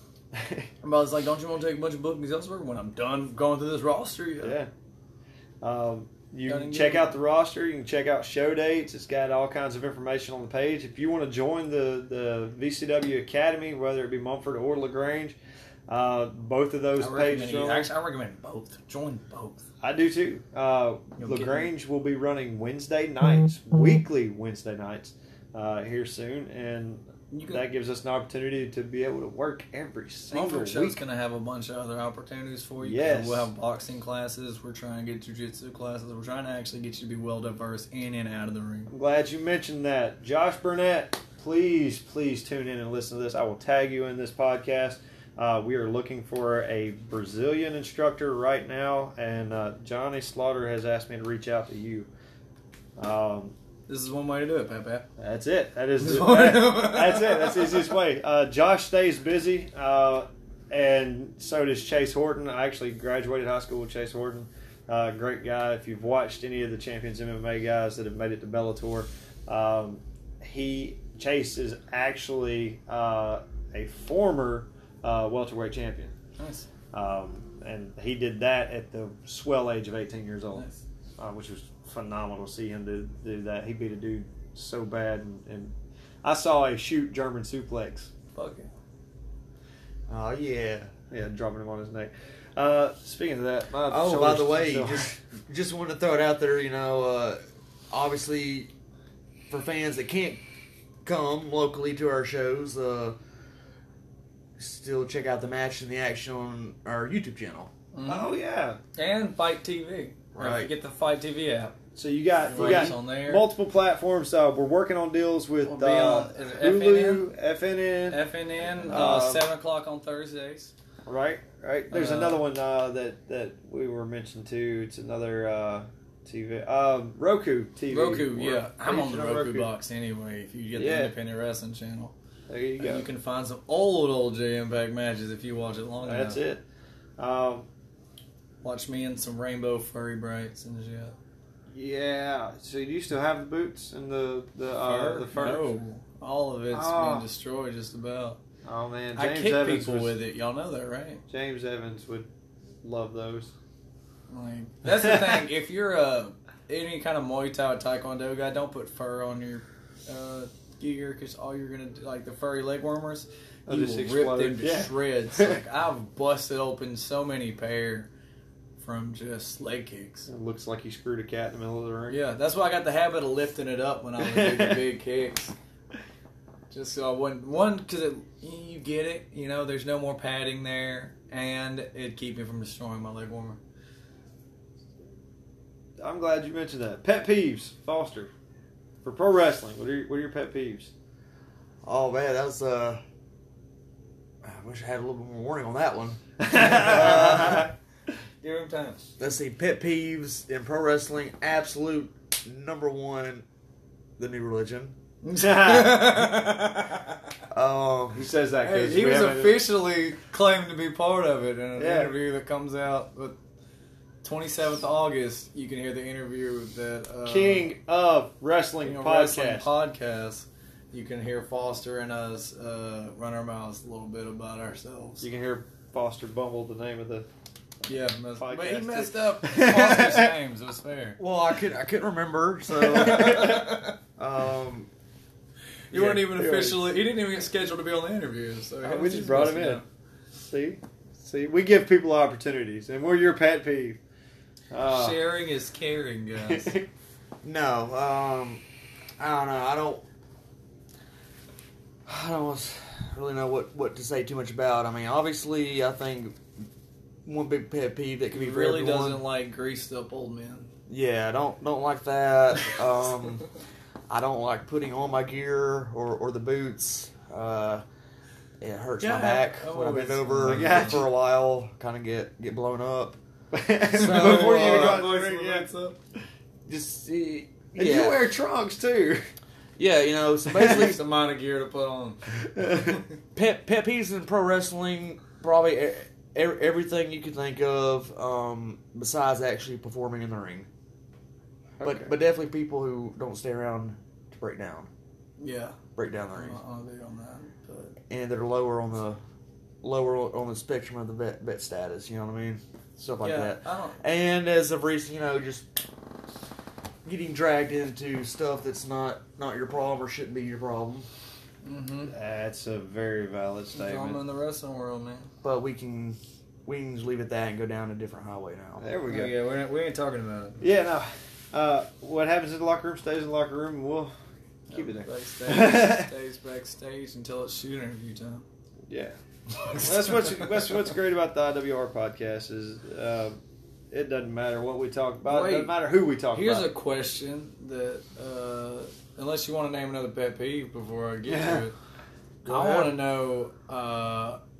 I'm always like, don't you want to take a bunch of bookings elsewhere when I'm done going through this roster? Yeah. Um, you Gotta can get check it. out the roster. You can check out show dates. It's got all kinds of information on the page. If you want to join the, the V C W Academy, whether it be Mumford or LaGrange, uh, both of those I recommend, pages you, are on. actually, I recommend both. Join both. I do too. Uh, You'll get LaGrange will be running Wednesday nights, weekly Wednesday nights, uh, here soon, and You can, that gives us an opportunity to be able to work every single Mumford Show's week. going to have a bunch of other opportunities for you. Yes. We'll have boxing classes. We're trying to get jiu-jitsu classes. We're trying to actually get you to be well diverse in and out of the ring. I'm glad you mentioned that. Josh Burnett, please, please tune in and listen to this. I will tag you in this podcast. Uh, we are looking for a Brazilian instructor right now, and uh, Johnny Slaughter has asked me to reach out to you. Um, This is one way to do it, Pepe. that's it. That is the, that, that's it. That's the easiest way. Uh, Josh stays busy, uh, and so does Chase Horton. I actually graduated high school with Chase Horton. Uh, great guy. If you've watched any of the Champions M M A guys that have made it to Bellator, um, he Chase is actually uh, a former uh, welterweight champion. Nice. Um, and he did that at the swell age of eighteen years old, Nice. uh, which was phenomenal to see him do, do that. He beat a dude so bad, and, and I saw a shoot German suplex. Fuck it. Oh yeah. Yeah, dropping him on his neck. Uh, speaking of that, my Oh, by shoulders- the way, so- just just wanted to throw it out there. You know, uh, obviously, for fans that can't come locally to our shows, uh, still check out the match and the action on our YouTube channel. oh yeah. And Fight T V. Right. Get the Fight T V app. So you got you Links got on there. multiple platforms. Uh, we're working on deals with We'll be uh, on- is it Hulu, F N N, F N N, uh, Um, seven o'clock on Thursdays. right? Right. There's Uh, another one uh, that that we were mentioned too. It's another uh, T V. Um, Roku T V. Roku, We're yeah. I'm on the featured Roku, box anyway. If you get the Yeah. Independent Wrestling channel, There you and go. you can find some old old J Impact matches if you watch it long That's enough. it. Um, Watch me in some Rainbow Furry Brights and shit. yeah. So do you still have the boots and the the uh, the fur? No, all of it's Oh. been destroyed just about. Oh man, I James kick Evans people was- with it. Y'all know that, right? James Evans would love those. Like that's the thing. If you're a any kind of Muay Thai or Taekwondo guy, don't put fur on your uh, gear because all you're gonna do, like the furry leg warmers, They'll you just will explode. rip them to Yeah. shreds. Like I've busted open so many pair from just leg kicks. It looks like he screwed a cat in the middle of the ring. Yeah, that's why I got the habit of lifting it up when I would do the big kicks. Just so I wouldn't one because you get it, you know. There's no more padding there, and it'd keep me from destroying my leg warmer. I'm glad you mentioned that. Pet peeves, Foster, for pro wrestling. What are your, what are your pet peeves? Oh man, that was. Uh, I wish I had a little bit more warning on that one. Uh, Give him time. Let's see, pet peeves in pro wrestling. Absolute number one, the new religion. He Um, says that Hey, because he was officially claimed to be part of it in an Yeah. interview that comes out the twenty-seventh of August. You can hear the interview that uh, King of Wrestling King of podcast. Wrestling podcast. You can hear Foster and us uh, run our mouths a little bit about ourselves. You can hear Foster bumble the name of the. Yeah, mess- but he Podcast. messed up Foster's names. It was fair. well, I could I couldn't remember, so um, You Yeah, weren't even yeah. officially. He didn't even get scheduled to be on the interview. So Oh, we just brought him in. See, see, we give people opportunities, and we're your pet peeve. Uh, Sharing is caring, guys. no, um, I don't know. I don't. I don't really know what, what to say too much about. I mean, obviously, I think one big pet peeve that can He be for really everyone. doesn't like greased up old men. Yeah, I don't don't like that. Um, I don't like putting on my gear or, or the boots. Uh, it hurts Yeah, my back I when I bend always- over I got for you. a while. Kind of get get blown up. Before you uh, even got to the ring, yeah. Just uh, yeah, And you wear trunks too. yeah. You know, so basically, Some amount of gear to put on. pet pet peeves in pro wrestling, probably e- e- everything you could think of, um, besides actually performing in the ring. But Okay. but definitely people who don't stay around to break down, Yeah, break down the I'm ring, not I'm big on that. But and that are lower on the lower on the spectrum of the vet, vet status. You know what I mean? Stuff like yeah, that. I don't. And as of recent, you know, just getting dragged into stuff that's not not your problem or shouldn't be your problem. Mm-hmm. That's a very valid I'm statement. in the wrestling world, man. But we can we can just leave it at that and go down a different highway now. There we go. yeah, we ain't, we ain't talking about it. Yeah, no. Uh, what happens in the locker room stays in the locker room, and we'll keep it there. Backstage, stays backstage until it's shoot interview time. Yeah. That's what's that's what's great about the I W R podcast is uh, it doesn't matter what we talk about. Wait. It doesn't matter who we talk Here's a about. question that, uh, unless you want to name another pet peeve before I get Yeah. to it, Go I ahead. want to know uh,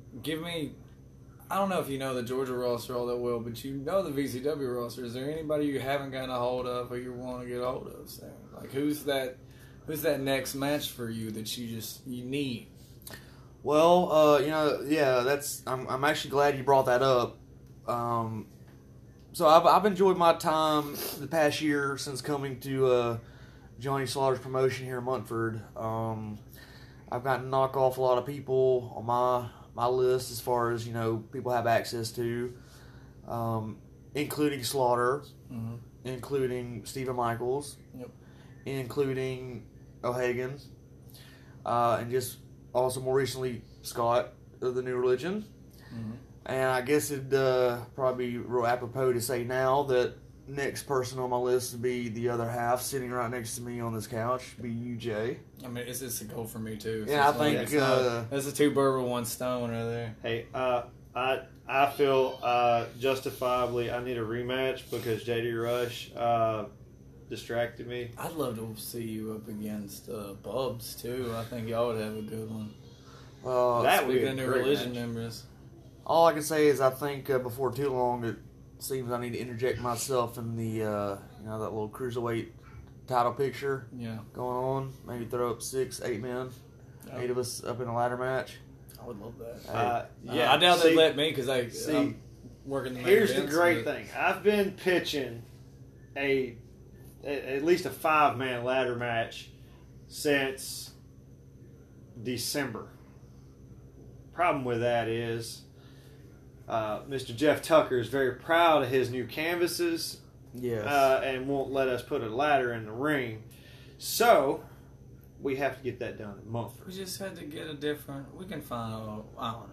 give me. I don't know if you know the Georgia roster all that well, but you know the V C W roster. Is there anybody you haven't gotten a hold of or you want to get a hold of? Sam? Like who's that? Who's that next match for you that you just you need? Well, uh, you know, yeah, that's. I'm, I'm actually glad you brought that up. Um, so I've I've enjoyed my time the past year since coming to uh, Johnny Slaughter's promotion here in Montford. Um, I've gotten to knock off a lot of people on my my list as far as you know people have access to, um, including Slaughter, Mm-hmm. including Stephen Michaels, Yep. including O'Hagan, uh, and just also more recently Scott of the New Religion. Mm-hmm. And I guess it'd uh, probably be real apropos to say now that next person on my list would be the other half sitting right next to me on this couch, be you, Jay. I mean, it's it's a goal for me too. Yeah, I It's like- think, it's not- uh, that's a two bird with one stone right there. Hey, uh, I I feel uh, justifiably I need a rematch because J D Rush uh, distracted me. I'd love to see you up against uh, Bubs too. I think y'all would have a good one. Uh, That would be Speaking a of new great religion match. members, all I can say is I think uh, before too long it seems I need to interject myself in the uh, you know that little cruiserweight title picture yeah, going on. Maybe throw up six, eight men, I, eight of us up in a ladder match. I would love that. Uh, Yeah, yeah, I doubt see, they'd let me because I see, I'm working the main Here's the events, great but- thing. I've been pitching a, a at least a five man ladder match since December. Problem with that is uh, Mister Jeff Tucker is very proud of his new canvases Yes. uh, and won't let us put a ladder in the ring. So we have to get that done in We Montford. just had to get a different. We can find. A, I don't know.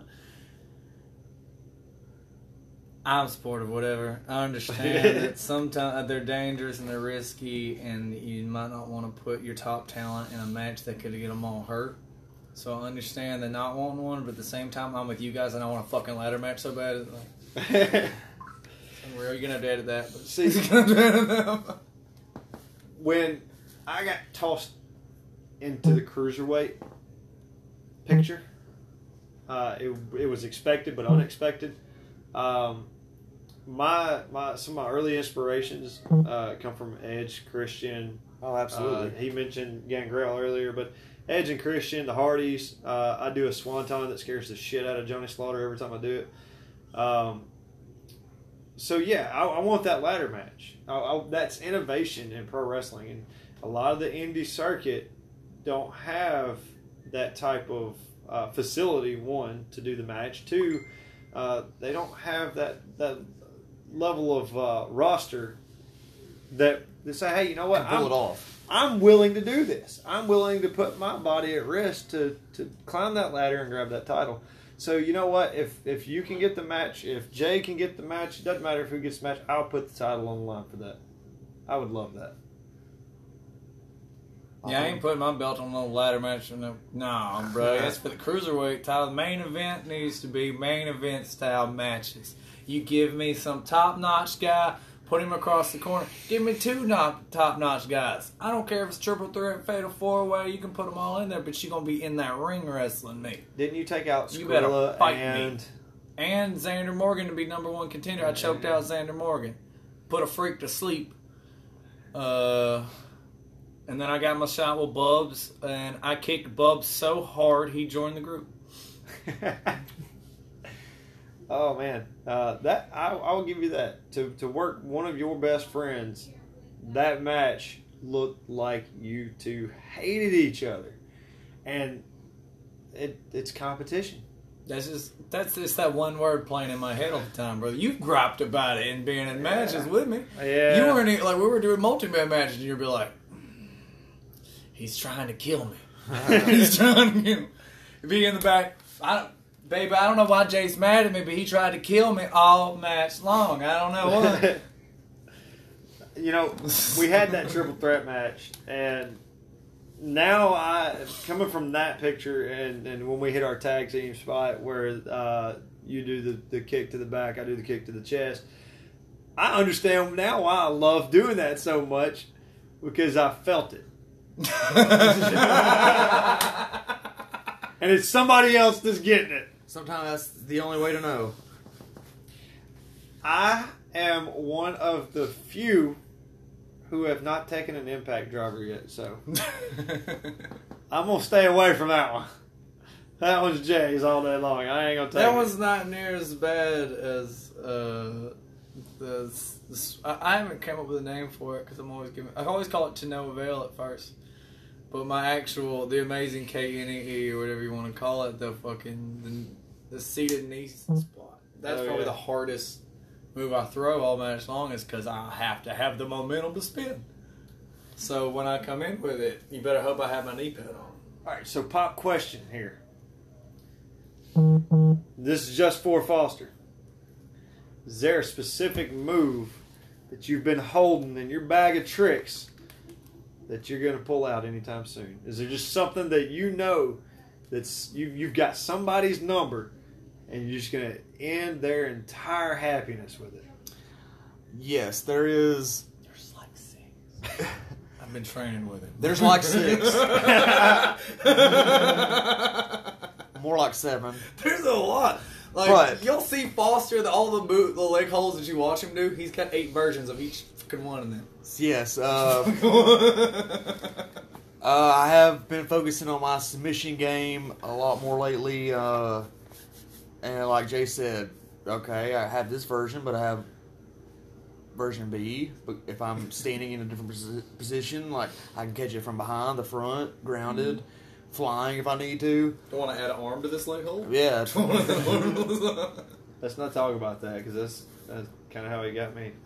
I'm supportive, whatever. I understand that sometimes they're dangerous and they're risky, and you might not want to put your top talent in a match that could get them all hurt. So I understand the not wanting one, but at the same time, I'm with you guys, and I want a fucking ladder match so bad. It's like, where are you gonna have to edit that? But See- he's gonna have to edit that. When I got tossed into the cruiserweight picture, uh, it, it was expected but unexpected. Um, my my some of my early inspirations uh, come from Edge, Christian. oh, absolutely. Uh, he mentioned Gangrel earlier, but Edge and Christian, the Hardys. Uh, I do a swanton that scares the shit out of Johnny Slaughter every time I do it. Um, so yeah, I, I want that ladder match. I, I, that's innovation in pro wrestling, and a lot of the indie circuit don't have that type of uh, facility. One, to do the match. Two, uh, they don't have that that level of uh, roster that they say, hey, you know what? And pull I'm- it off. I'm willing to do this. I'm willing to put my body at risk to, to climb that ladder and grab that title. So you know what? If if you can get the match, if Jay can get the match, it doesn't matter if who gets the match. I'll put the title on the line for that. I would love that. Yeah, I ain't putting my belt on no ladder match. No, no, bro. That's for the cruiserweight title. The main event needs to be main event style matches. You give me some top notch guy, put him across the corner. Give me two not top notch guys. I don't care if it's triple threat, fatal four way. You can put them all in there, but you're gonna be in that ring wrestling me. Didn't you take out You better Skrilla fight and me. And Xander Morgan to be number one contender. I choked out Xander Morgan. Put a freak to sleep. Uh, and then I got my shot with Bubs, and I kicked Bubs so hard he joined the group. Oh man, uh, that I, I will give you that. To to work one of your best friends, that match looked like you two hated each other, and it it's competition. That's just that's just that one word playing in my head all the time, brother. You've griped about it and being in matches with me. Yeah. You weren't even, like we were doing multi-man matches, and you'd be like, "He's trying to kill me. He's trying to kill me." Be in the back. I don't, baby. I don't know why Jay's mad at me, but he tried to kill me all match long. I don't know what. You know, we had that triple threat match, and now I coming from that picture, and, and when we hit our tag team spot where uh, you do the, the kick to the back, I do the kick to the chest. I understand now why I love doing that so much, because I felt it, and it's somebody else that's getting it. Sometimes that's the only way to know. I am one of the few who have not taken an impact driver yet, so I'm gonna stay away from that one. That one's Jay's all day long. I ain't gonna take That it. one's not near as bad as uh, the. the I I haven't come up with a name for it because I'm always giving. I always call it to no avail at first, but my actual the amazing K N E E or whatever you want to call it, the fucking the, the seated knee spot. That's Oh, probably yeah. the hardest move I throw all match long is because I have to have the momentum to spin. So when I come in with it, you better hope I have my knee pad on. All right, so pop question here. This is just for Foster. Is there a specific move that you've been holding in your bag of tricks that you're going to pull out anytime soon? Is there just something that you know that's you, you've got somebody's number and you're just going to end their entire happiness with it? Yes, there is. There's like six. I've been training with it. There's like six. More like seven. There's a lot. Like But- you'll see Foster, the, all the boot, the leg holds that you watch him do. He's got eight versions of each fucking one of them. Yes. Uh, uh, I have been focusing on my submission game a lot more lately. Uh, and like Jay said, okay, I have this version, but I have version B. But if I'm standing in a different posi- position, like I can catch it from behind, the front, grounded, flying if I need to. You want to add an arm to this leg hold? Yeah. Let's not talk about that because that's, that's kind of how he got me.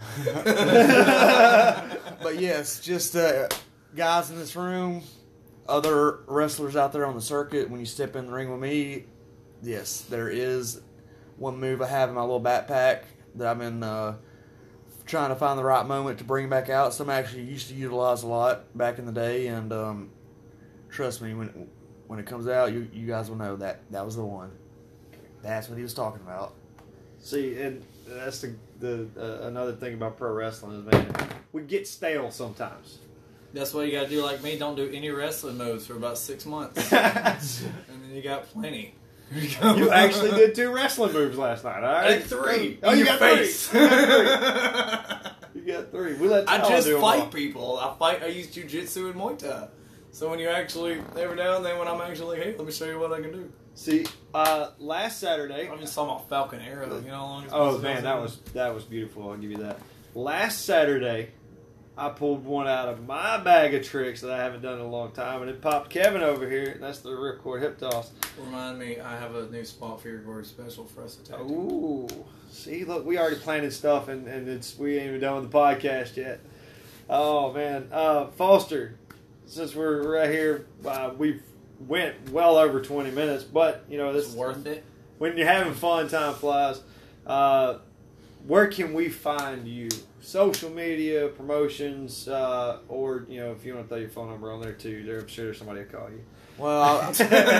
But yes, just uh, guys in this room, other wrestlers out there on the circuit, when you step in the ring with me, yes, there is one move I have in my little backpack that I've been uh, trying to find the right moment to bring back out. Some I actually used to utilize a lot back in the day, and um, trust me, when when it comes out, you, you guys will know that that was the one. That's what he was talking about. See, and that's the the uh, another thing about pro wrestling is, man, we get stale sometimes. That's why you got to do like me. Don't do any wrestling moves for about six months, and then you got plenty. You actually did two wrestling moves last night, all I right? did three. Oh, In you your got face. three. You got three. You got three. We let I Tyler just do 'em fight all. people. I fight. I use jujitsu and Muay Thai. So when you actually every now and then when I'm actually like, hey, let me show you what I can do. See, uh, last Saturday. I just saw my Falcon Arrow. You know how long it's Oh been man, since that I- was that was beautiful. I'll give you that. Last Saturday, I pulled one out of my bag of tricks that I haven't done in a long time, and it popped Kevin over here, and that's the ripcord hip toss. Remind me, I have a new spot for your gory special for us to take. Ooh, see, look, we already planted stuff, and, and it's we ain't even done with the podcast yet. Oh man, uh, Foster, since we're right here, uh, we've went well over twenty minutes, but you know this It's worth it. when you're having fun, time flies. Uh, where can we find you? Social media, promotions, uh, or you know, if you want to throw your phone number on there too, there, I'm sure there's somebody will call you. Well, I'll,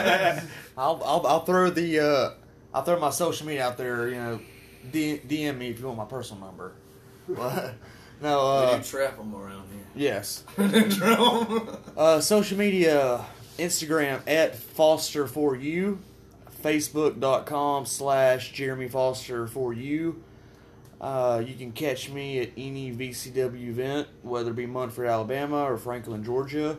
I'll, I'll, I'll throw the uh, I'll throw my social media out there. You know, D, D M me if you want my personal number. But, no, we uh, do trap them around here. yes. Drum. Uh, social media, Instagram at Foster for you, Facebook.com slash Jeremy Foster for you. Uh, you can catch me at any V C W event, whether it be Munford, Alabama or Franklin, Georgia.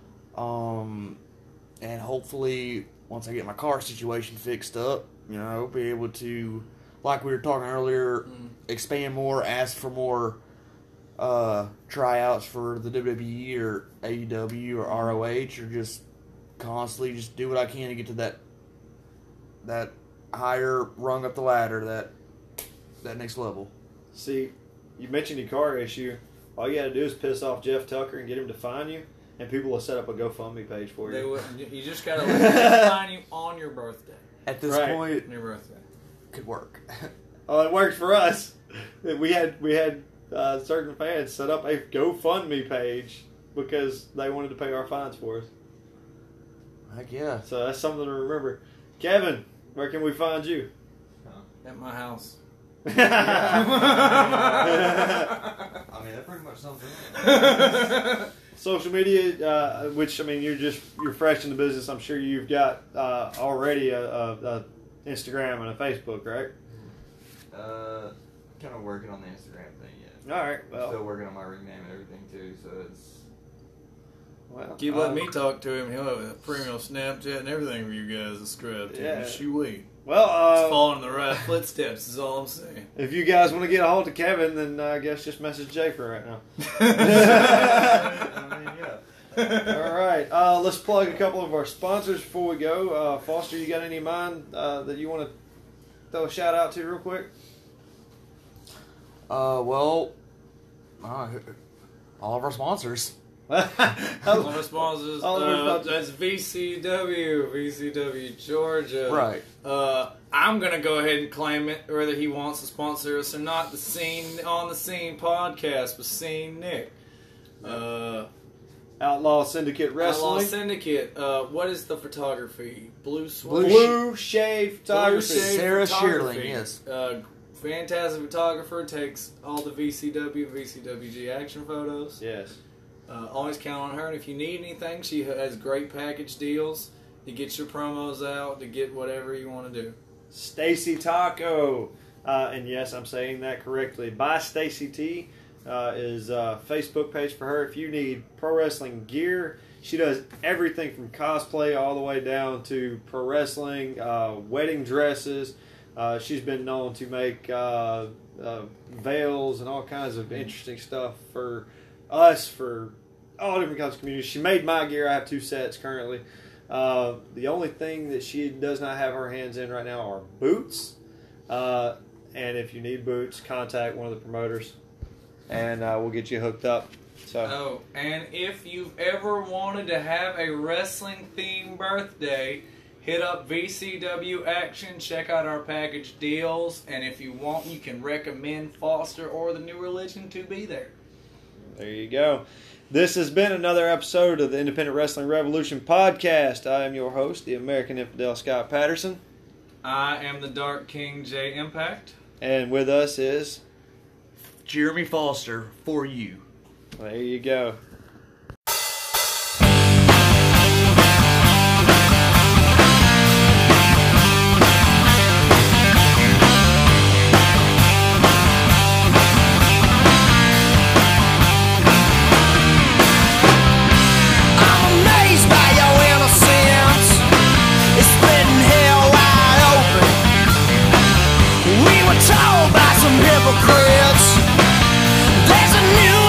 Um, and hopefully, once I get my car situation fixed up, you know, be able to, like we were talking earlier, Mm. expand more, ask for more uh, tryouts for the W W E or A E W or R O H, or just constantly just do what I can to get to that that higher rung up the ladder, that that next level. See, you mentioned your car issue. All you got to do is piss off Jeff Tucker and get him to find you, and people will set up a GoFundMe page for They you. would, you just gotta let them find you on your birthday. At this Right. point, On your birthday. could work. Oh, it worked for us. We had we had uh, certain fans set up a GoFundMe page because they wanted to pay our fines for us. Heck yeah. So that's something to remember. Kevin, where can we find you? At my house. I mean, that pretty much sums it up. Social media, uh, which I mean, you're just you're fresh in the business. I'm sure you've got uh, already a, a, a Instagram and a Facebook, right? Uh, kind of working on the Instagram thing yet. All right. Still Well, working on my ring name and everything too, so it's. well Keep uh, letting me talk to him. He'll have a premium Snapchat and everything for you guys to subscribe to. Yeah. Shoo-wee. Well, It's uh, following in the right footsteps is all I'm saying. if you guys want to get a hold of Kevin, then uh, I guess just message Jafer right now. I mean, yeah. All right. Uh, let's plug a couple of our sponsors before we go. Uh, Foster, you got any in mind uh, that you want to throw a shout out to real quick? Uh, well, uh, all of our sponsors. One of our sponsors, All of our uh, sponsors. that's V C W, V C W Georgia. Right. Uh, I'm gonna go ahead and claim it, whether he wants to sponsor us or not. The Scene on the Scene podcast with Scene Nick. Uh, Outlaw Syndicate Outlaw Wrestling. Syndicate. Uh, what is the photography? Blue Swan. Blue Shave Blue Photography. Shade Sarah Photography. Shearling, yes. Uh, fantastic photographer, takes all the V C W, V C W G action photos. Yes. Uh, always count on her, and if you need anything, she has great package deals to get your promos out, to get whatever you want to do. Stacy Taco. Uh, and yes, I'm saying that correctly. By Stacy T uh, is a Facebook page for her. If you need pro wrestling gear, she does everything from cosplay all the way down to pro wrestling, uh, wedding dresses. Uh, she's been known to make uh, uh, veils and all kinds of interesting stuff for us, for all different kinds of communities. She made my gear. I have two sets currently. Uh, the only thing that she does not have her hands in right now are boots. Uh, and if you need boots, contact one of the promoters, and uh, we'll get you hooked up. So, Oh, and if you've ever wanted to have a wrestling themed birthday, hit up V C W Action, check out our package deals, and if you want, you can recommend Foster or the New Religion to be there. there you go. This has been another episode of the Independent Wrestling Revolution podcast. I am your host, the American Infidel Scott Patterson, I am the Dark King J Impact. and with us is, Jeremy Foster for you. there you go. I'm amazed by your innocence. It's splitting hell wide open. We were told by some hypocrites there's a new